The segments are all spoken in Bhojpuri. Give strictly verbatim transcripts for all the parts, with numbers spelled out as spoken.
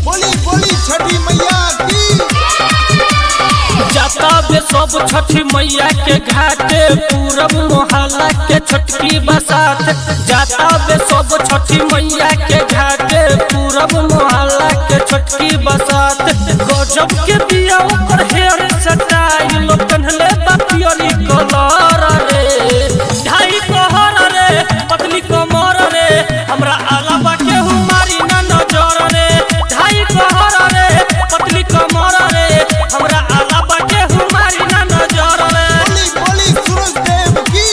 बोली बोली छठी मैया की। जाता बे सब छठी मैया के घाटे पूरब मोहल्ला के छोटकी बसात। जाता बे सब छठी मैया के घाटे पूरब मोहल्ला के छोटकी बसात। गजब के दिया ओकर हेयर स्टाइल पहनले बापियोली कलर रे। ढाई कहर रे पतली कमर रे हमरा अलावा केहू मारी ना नजर रे। ढाई कहर रे पतली कमर रे हमरा अलावा केहू मारी ना नजर रे। बोली बोली सूरज देव की।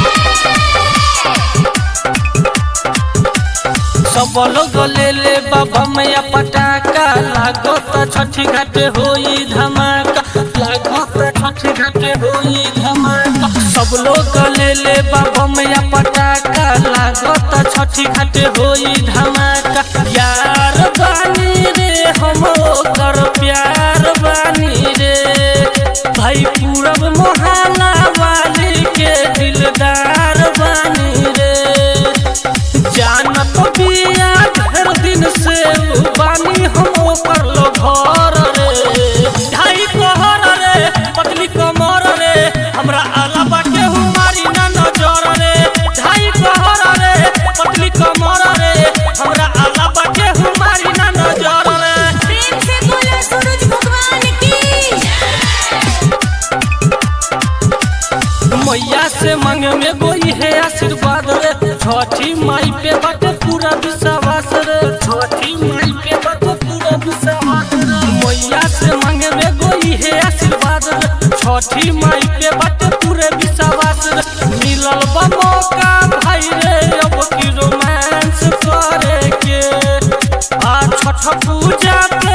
सब लोग ले ले बाबा मैया पटाखा लागत छठी घाटे होई धमाका। लागत छठी घाटे होई धमाका। सब लोग ले ले बाबा मैया पटाखा लागत छठी घाटे होई धमाका। यार बानी रे हम ओकर प्यार बानी रे। भाई पूरब मोहल्ला वाली के दिलदार बानी रे। जानत बिया ढेर दिन से बानी हम ओकर लोभर रे। ढाई कहर रे पतली कमर रे हमरा अलावा केहू मारी ना नजर रे। ढाई कहर रे पतली कमर रे हमरा अलावा केहू मारी ना नजर रे। प्रेम से बोलो सूरज भगवान की। मैया से मांगे में गोई है आशीर्वाद रे। छठी माई पे बाटे पूरा विश्वास रे। छठी माई पे बाटे पूरा विश्वास रे। मैया से मांगे में गोई है आशीर्वाद रे। छठी माई पे बाटे पूरे विश्वास रे। मिलल बा मौका भाई रे अब की रोमांस करे के। आ छठ पूजा पे